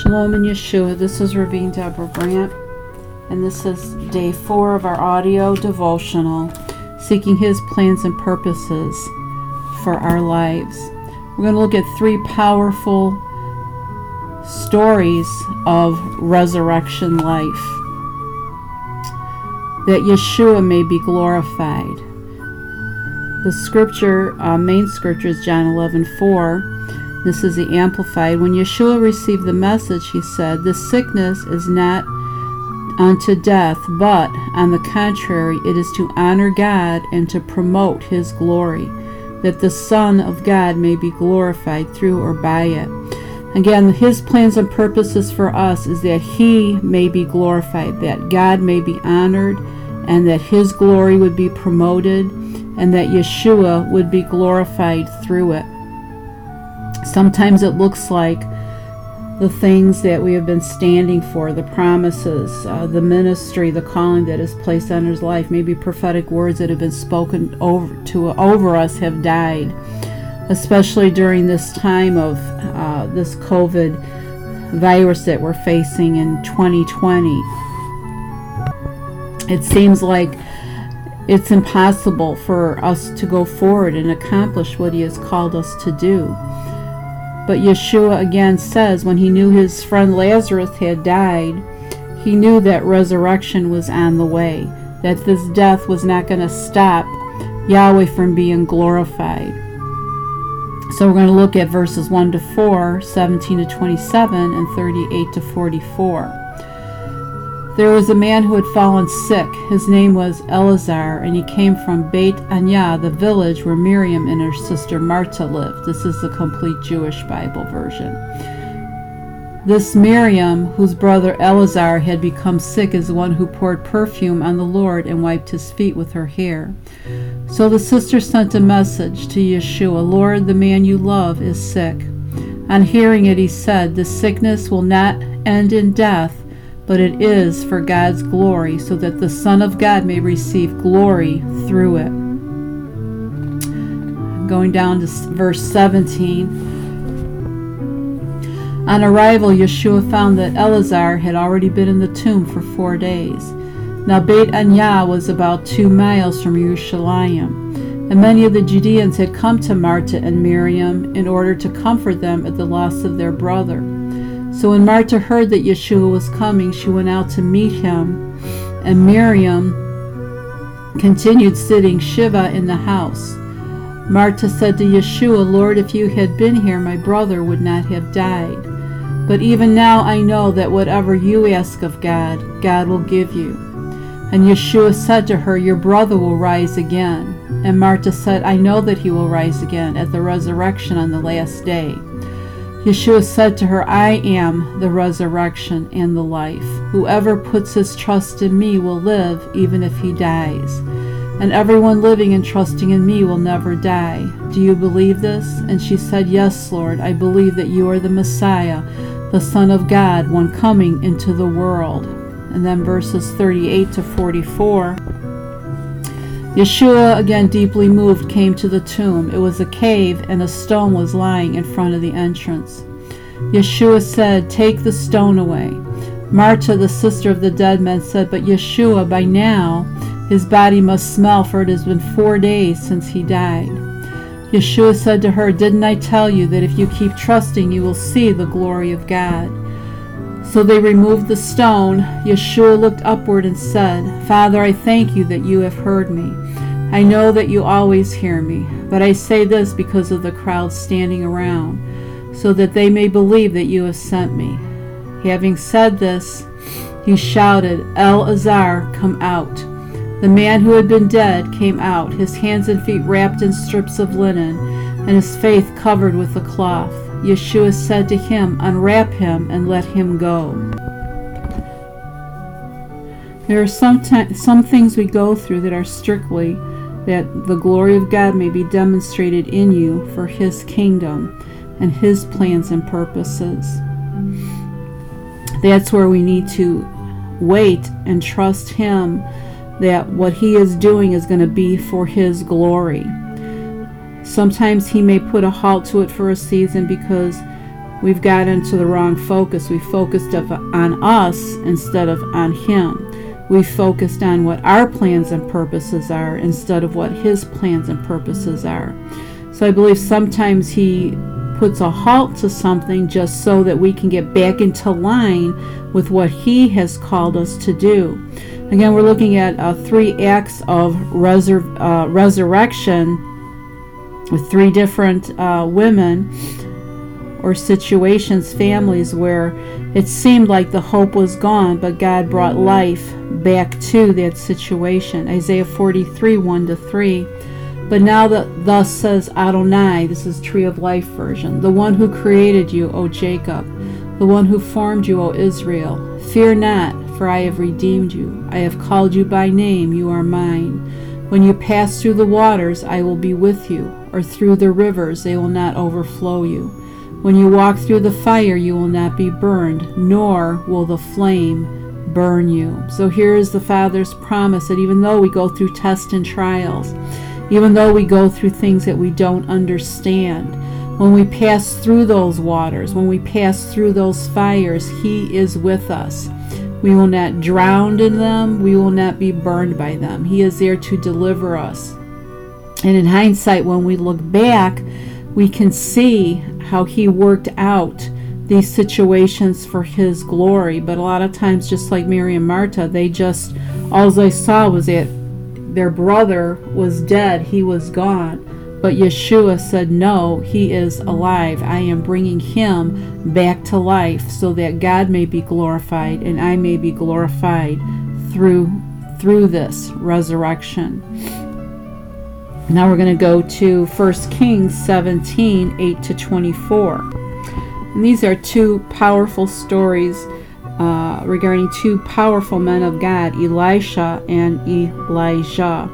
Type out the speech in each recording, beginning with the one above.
Shalom in Yeshua. This is Ravine Deborah Brandt, and this is day 4 of our audio devotional, Seeking His Plans and Purposes for Our Lives. We're going to look at 3 powerful stories of resurrection life, that Yeshua may be glorified. The scripture, main scripture is John 11:4. This is the Amplified. When Yeshua received the message, he said, "This sickness is not unto death, but, on the contrary, it is to honor God and to promote His glory, that the Son of God may be glorified through or by it." Again, His plans and purposes for us is that He may be glorified, that God may be honored, and that His glory would be promoted, and that Yeshua would be glorified through it. Sometimes it looks like the things that we have been standing for, the promises, the ministry, the calling that is placed on His life, maybe prophetic words that have been spoken over us have died, especially during this time of this COVID virus that we're facing in 2020. It seems like it's impossible for us to go forward and accomplish what He has called us to do. But Yeshua again says when He knew His friend Lazarus had died, He knew that resurrection was on the way, that this death was not going to stop Yahweh from being glorified. So we're going to look at verses 1 to 4, 17 to 27, and 38 to 44. There was a man who had fallen sick. His name was Elazar, and he came from Beit Anya, the village where Miriam and her sister Martha lived. This is the complete Jewish Bible version. This Miriam, whose brother Elazar had become sick, is the one who poured perfume on the Lord and wiped His feet with her hair. So the sister sent a message to Yeshua, "Lord, the man you love is sick." On hearing it, he said, "The sickness will not end in death, but it is for God's glory, so that the Son of God may receive glory through it." Going down to verse 17. On arrival, Yeshua found that Elazar had already been in the tomb for 4 days. Now Beit Anya was about 2 miles from Yerushalayim, and many of the Judeans had come to Martha and Miriam in order to comfort them at the loss of their brother. So when Martha heard that Yeshua was coming, she went out to meet Him, and Miriam continued sitting Shiva in the house. Martha said to Yeshua, "Lord, if you had been here, my brother would not have died. But even now I know that whatever you ask of God, God will give you." And Yeshua said to her, "Your brother will rise again." And Martha said, "I know that he will rise again at the resurrection on the last day." Yeshua said to her, "I am the resurrection and the life. Whoever puts his trust in me will live even if he dies. And everyone living and trusting in me will never die. Do you believe this?" And she said, "Yes, Lord, I believe that you are the Messiah, the Son of God, one coming into the world." And then verses 38 to 44. Yeshua, again deeply moved, came to the tomb. It was a cave, and a stone was lying in front of the entrance. Yeshua said, "Take the stone away." Martha, the sister of the dead man, said, "But Yeshua, by now his body must smell, for it has been 4 days since he died." Yeshua said to her, "Didn't I tell you that if you keep trusting, you will see the glory of God?" So they removed the stone. Yeshua looked upward and said, "Father, I thank you that you have heard me. I know that you always hear me, but I say this because of the crowd standing around, so that they may believe that you have sent me." Having said this, he shouted, "Elazar, come out." The man who had been dead came out, his hands and feet wrapped in strips of linen, and his face covered with a cloth. Yeshua said to him, "Unwrap him and let him go." There are some things we go through that are strictly that the glory of God may be demonstrated in you for His kingdom and His plans and purposes. That's where we need to wait and trust Him that what He is doing is going to be for His glory. Sometimes He may put a halt to it for a season because we've got into the wrong focus. We focused on us instead of on Him. We focused on what our plans and purposes are instead of what His plans and purposes are. So I believe sometimes He puts a halt to something just so that we can get back into line with what He has called us to do. Again, we're looking at 3 acts of resurrection with 3 different women or situations, families where it seemed like the hope was gone, but God brought life back to that situation. Isaiah 43, 1-3. But now thus says Adonai, this is Tree of Life version, the one who created you, O Jacob, the one who formed you, O Israel. Fear not, for I have redeemed you. I have called you by name, you are mine. When you pass through the waters, I will be with you, or through the rivers, they will not overflow you. When you walk through the fire, you will not be burned, nor will the flame burn you. So here is the Father's promise that even though we go through tests and trials, even though we go through things that we don't understand, when we pass through those waters, when we pass through those fires, He is with us. We will not drown in them. We will not be burned by them. He is there to deliver us. And in hindsight, when we look back, we can see how He worked out these situations for His glory. But a lot of times, just like Mary and Martha, all they saw was that their brother was dead. He was gone. But Yeshua said, no, He is alive. I am bringing Him back to life so that God may be glorified and I may be glorified through this resurrection. Now we're going to go to 1 Kings 17, 8-24. And these are 2 powerful stories regarding 2 powerful men of God, Elisha and Elijah.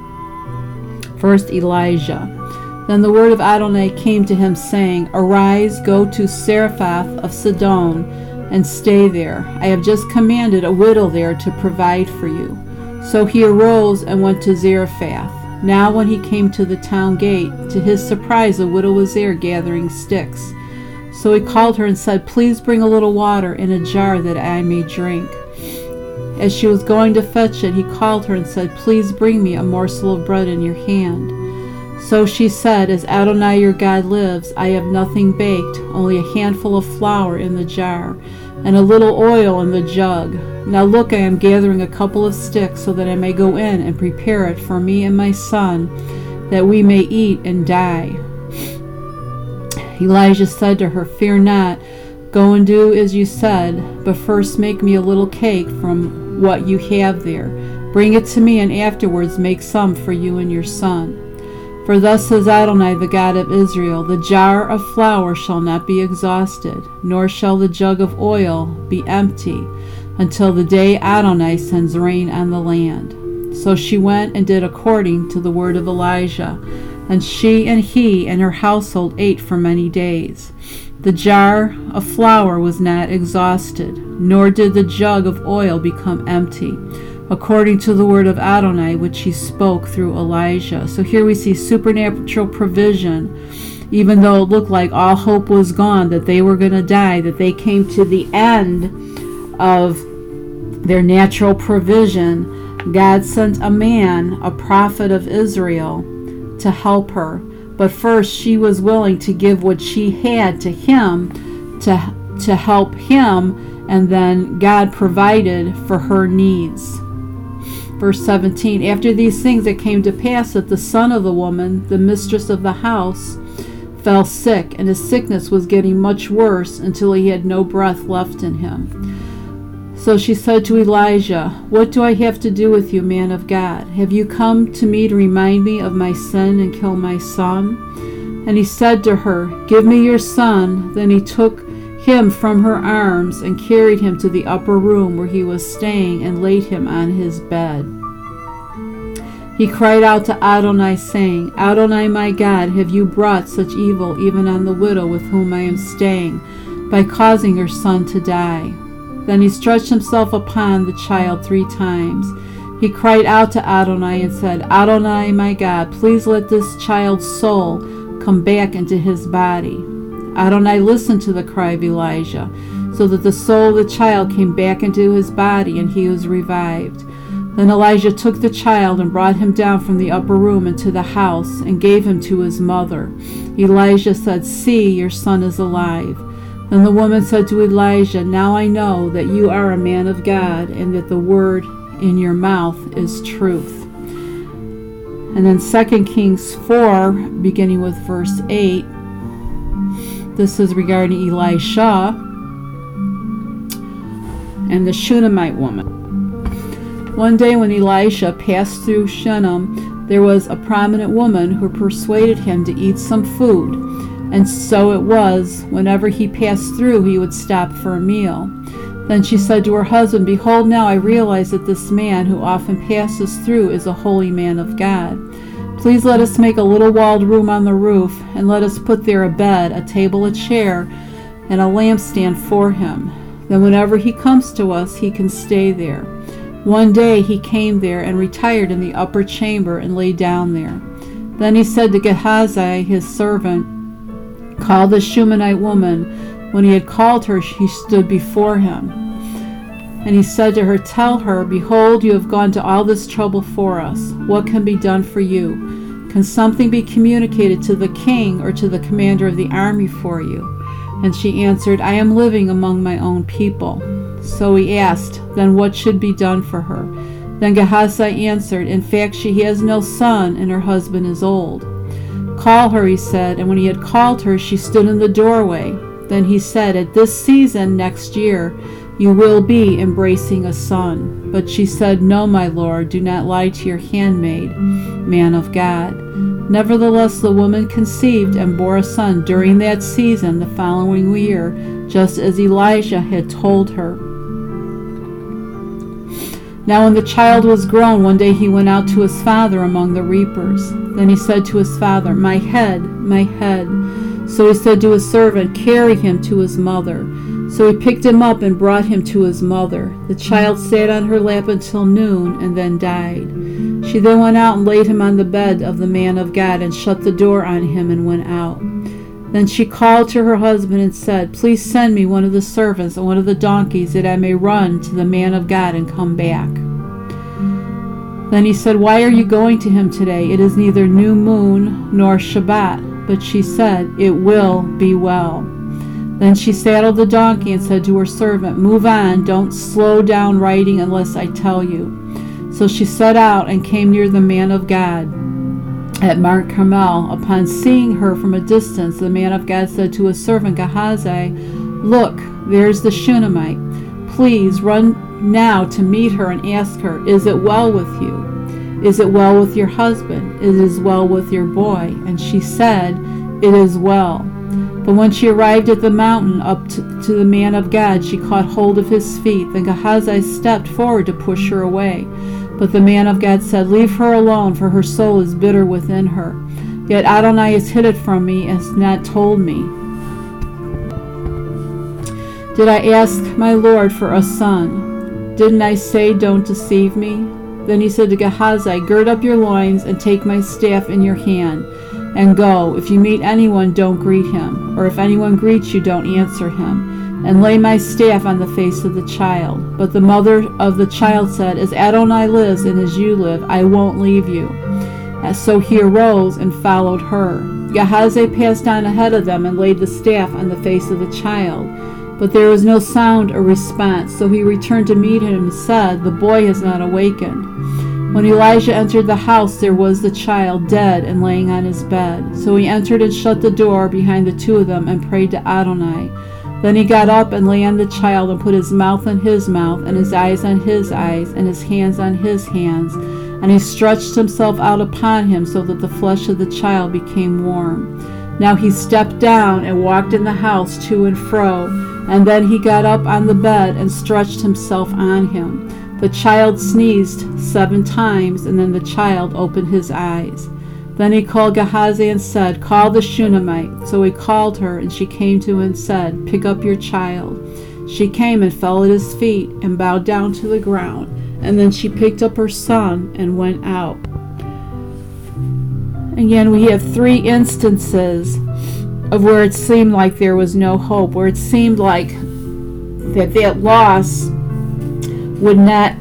First, Elijah. Then the word of Adonai came to him, saying, Arise, go to Zarephath of Sidon, and stay there. I have just commanded a widow there to provide for you. So he arose and went to Zarephath. Now when he came to the town gate, to his surprise a widow was there gathering sticks. So he called her and said, Please bring a little water in a jar that I may drink. As she was going to fetch it, he called her and said, Please bring me a morsel of bread in your hand. So she said, As Adonai your God lives, I have nothing baked, only a handful of flour in the jar, and a little oil in the jug. Now look, I am gathering a couple of sticks, so that I may go in and prepare it for me and my son, that we may eat and die. Elijah said to her, Fear not, go and do as you said, but first make me a little cake from what you have there. Bring it to me, and afterwards make some for you and your son. For thus says Adonai, the God of Israel, The jar of flour shall not be exhausted, nor shall the jug of oil be empty, until the day Adonai sends rain on the land. So she went and did according to the word of Elijah, and she and he and her household ate for many days. The jar of flour was not exhausted, nor did the jug of oil become empty, according to the word of Adonai, which he spoke through Elijah. So here we see supernatural provision, even though it looked like all hope was gone, that they were going to die, that they came to the end of their natural provision. God sent a man, a prophet of Israel, to help her. But first she was willing to give what she had to him to help him, and then God provided for her needs. Verse 17, After these things it came to pass that the son of the woman, the mistress of the house, fell sick, and his sickness was getting much worse until he had no breath left in him. So she said to Elijah, What do I have to do with you, man of God? Have you come to me to remind me of my sin and kill my son? And he said to her, Give me your son. Then he took him from her arms and carried him to the upper room where he was staying and laid him on his bed. He cried out to Adonai, saying, Adonai, my God, have you brought such evil even on the widow with whom I am staying, by causing her son to die? Then he stretched himself upon the child 3 times. He cried out to Adonai and said, Adonai, my God, please let this child's soul come back into his body. Adonai listened to the cry of Elijah, so that the soul of the child came back into his body, and he was revived. Then Elijah took the child and brought him down from the upper room into the house, and gave him to his mother. Elijah said, "See, your son is alive." Then the woman said to Elijah, "Now I know that you are a man of God, and that the word in your mouth is truth." And then 2 Kings 4, beginning with verse 8, this is regarding Elisha and the Shunammite woman. One day when Elisha passed through Shunem, there was a prominent woman who persuaded him to eat some food. And so it was, whenever he passed through, he would stop for a meal. Then she said to her husband, "Behold, now I realize that this man who often passes through is a holy man of God. Please let us make a little walled room on the roof, and let us put there a bed, a table, a chair, and a lampstand for him. Then whenever he comes to us, he can stay there." One day he came there and retired in the upper chamber and lay down there. Then he said to Gehazi, his servant, "Call the Shunammite woman." When he had called her, she stood before him. And he said to her, "Tell her, behold, you have gone to all this trouble for us. What can be done for you? Can something be communicated to the king or to the commander of the army for you?" And she answered, "I am living among my own people." So he asked, "Then what should be done for her?" Then Gehazi answered, "In fact, she has no son, and her husband is old." "Call her," he said, and when he had called her, she stood in the doorway. Then he said, "At this season next year you will be embracing a son." But she said, "No, my lord, do not lie to your handmaid, man of God." Nevertheless, the woman conceived and bore a son during that season the following year, just as Elijah had told her. Now when the child was grown, one day he went out to his father among the reapers. Then he said to his father, "My head, my head." So he said to his servant, "Carry him to his mother." So he picked him up and brought him to his mother. The child sat on her lap until noon and then died. She then went out and laid him on the bed of the man of God and shut the door on him and went out. Then she called to her husband and said, "Please send me one of the servants and one of the donkeys, that I may run to the man of God and come back." Then he said, "Why are you going to him today? It is neither new moon nor Shabbat." But she said, "It will be well." Then she saddled the donkey and said to her servant, "Move on, don't slow down riding unless I tell you." So she set out and came near the man of God at Mount Carmel. Upon seeing her from a distance, the man of God said to his servant Gehazi, "Look, there's the Shunammite. Please run now to meet her and ask her, 'Is it well with you? Is it well with your husband? It is well with your boy?' And she said, 'It is well.' But when she arrived at the mountain up to the man of God, she caught hold of his feet. Then Gehazi stepped forward to push her away. But the man of God said, 'Leave her alone, for her soul is bitter within her. Yet Adonai has hid it from me and has not told me. Did I ask my Lord for a son? Didn't I say, don't deceive me?' Then he said to Gehazi, 'Gird up your loins and take my staff in your hand and go. If you meet anyone, don't greet him, or if anyone greets you, don't answer him. And lay my staff on the face of the child.' But the mother of the child said, 'As Adonai lives and as you live, I won't leave you.' And so he arose and followed her. Gehazi passed on ahead of them and laid the staff on the face of the child. But there was no sound or response. So he returned to meet him and said, 'The boy has not awakened.' When Elijah entered the house, there was the child dead and laying on his bed. So he entered and shut the door behind the two of them and prayed to Adonai. Then he got up and lay on the child and put his mouth on his mouth and his eyes on his eyes and his hands on his hands. And he stretched himself out upon him so that the flesh of the child became warm. Now he stepped down and walked in the house to and fro. And then he got up on the bed and stretched himself on him. The child sneezed 7 times, and then the child opened his eyes. Then he called Gehazi and said, 'Call the Shunammite.' So he called her, and she came to him and said, 'Pick up your child.' She came and fell at his feet and bowed down to the ground. And then she picked up her son and went out." Again, we have 3 instances of where it seemed like there was no hope, where it seemed like that loss would not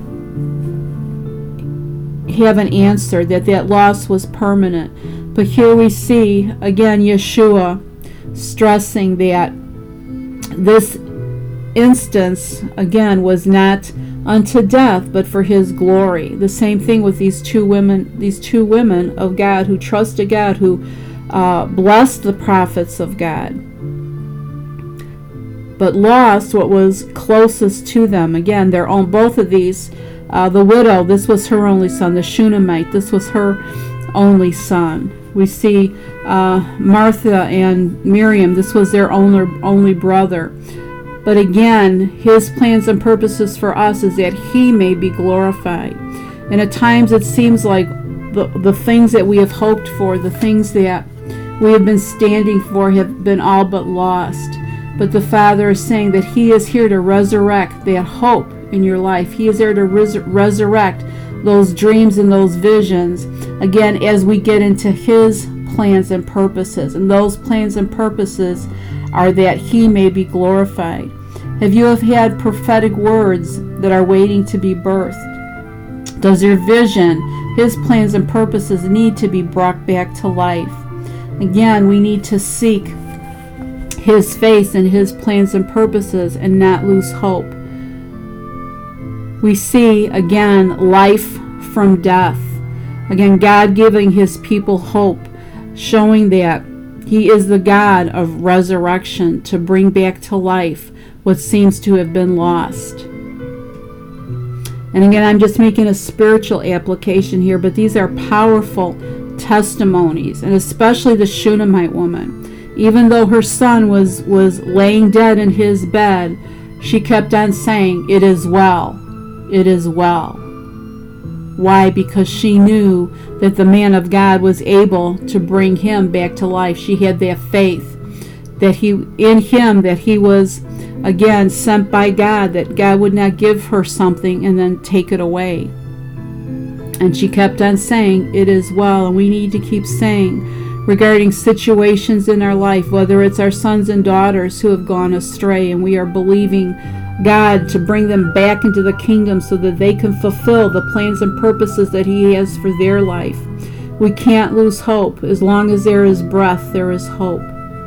have an answer, that loss was permanent. But here we see again Yeshua stressing that this instance again was not unto death, but for his glory. The same thing with these two women of God who trusted God, who blessed the prophets of God, but lost what was closest to them. Again, their own, both of these, the widow, this was her only son. The Shunammite, this was her only son. We see Martha and Miriam, this was their only brother. But again, his plans and purposes for us is that he may be glorified. And at times it seems like the things that we have hoped for, the things that we have been standing for, have been all but lost. But the Father is saying that he is here to resurrect that hope in your life. He is there to resurrect those dreams and those visions, again, as we get into his plans and purposes. And those plans and purposes are that he may be glorified. Have you had prophetic words that are waiting to be birthed? Does your vision, his plans and purposes, need to be brought back to life? Again, we need to seek his face and his plans and purposes and not lose hope. We see, again, life from death. Again, God giving his people hope, showing that he is the God of resurrection to bring back to life what seems to have been lost. And again, I'm just making a spiritual application here, but these are powerful testimonies, and especially the Shunammite woman. Even though her son was laying dead in his bed, she kept on saying, "It is well. It is well." Why? Because she knew that the man of God was able to bring him back to life. She had that faith that he was again sent by God, that God would not give her something and then take it away. And she kept on saying, "It is well." And we need to keep saying regarding situations in our life, whether it's our sons and daughters who have gone astray, and we are believing God to bring them back into the kingdom so that they can fulfill the plans and purposes that he has for their life. We can't lose hope. As long as there is breath, there is hope.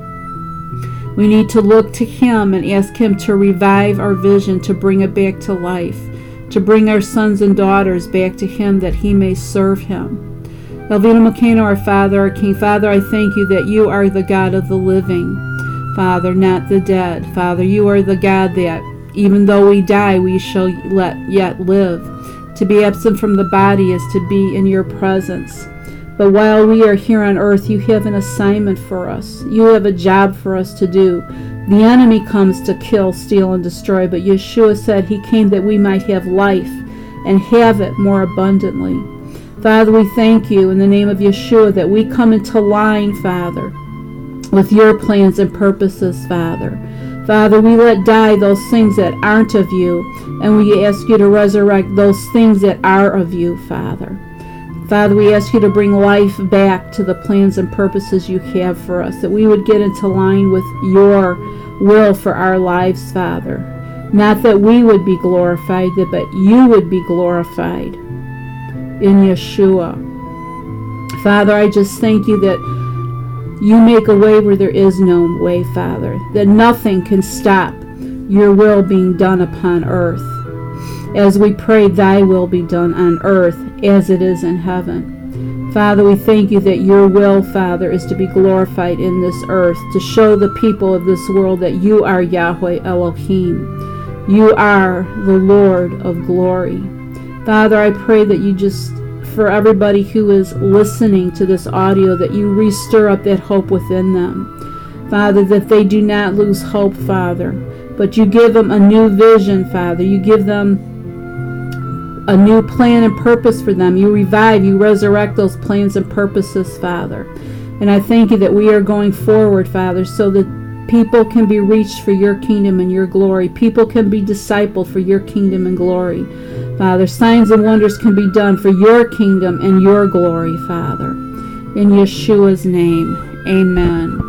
We need to look to him and ask him to revive our vision, to bring it back to life, to bring our sons and daughters back to him that he may serve him. Elvina Makano, our Father, our King. Father, I thank you that you are the God of the living, Father, not the dead. Father, you are the God that even though we die, we shall yet live. To be absent from the body is to be in your presence. But while we are here on earth, you have an assignment for us. You have a job for us to do. The enemy comes to kill, steal, and destroy, but Yeshua said he came that we might have life and have it more abundantly. Father, we thank you in the name of Yeshua that we come into line, Father, with your plans and purposes, Father. Father, we let die those things that aren't of you, and we ask you to resurrect those things that are of you, Father. Father, we ask you to bring life back to the plans and purposes you have for us, that we would get into line with your will for our lives, Father. Not that we would be glorified, but you would be glorified in Yeshua. Father, I just thank you that you make a way where there is no way, Father, that nothing can stop your will being done upon earth. As we pray, thy will be done on earth as it is in heaven. Father, we thank you that your will, Father, is to be glorified in this earth, to show the people of this world that you are Yahweh Elohim. You are the Lord of glory. Father, I pray that you just, for everybody who is listening to this audio, that you re-stir up that hope within them. Father, that they do not lose hope, Father, but you give them a new vision, Father. You give them a new plan and purpose for them. You revive, you resurrect those plans and purposes, Father. And I thank you that we are going forward, Father, so that people can be reached for your kingdom and your glory. People can be discipled for your kingdom and glory. Father, signs and wonders can be done for your kingdom and your glory, Father. In Yeshua's name, amen.